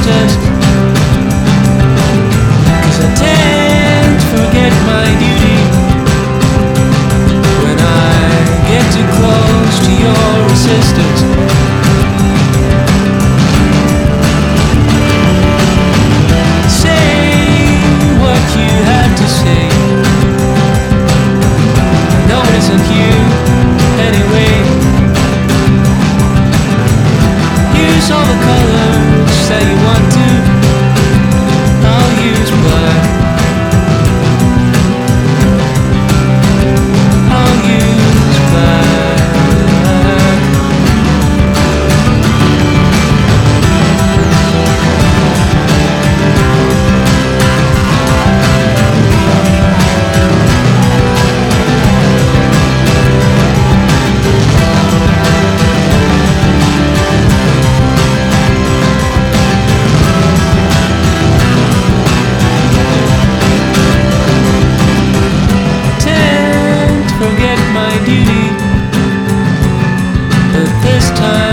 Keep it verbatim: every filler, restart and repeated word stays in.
sisters, 'cause I tend to forget my duty when I get too close to your resistance. All the colors that you want to, I'll use black. I'll use black. Forget my duty, but this time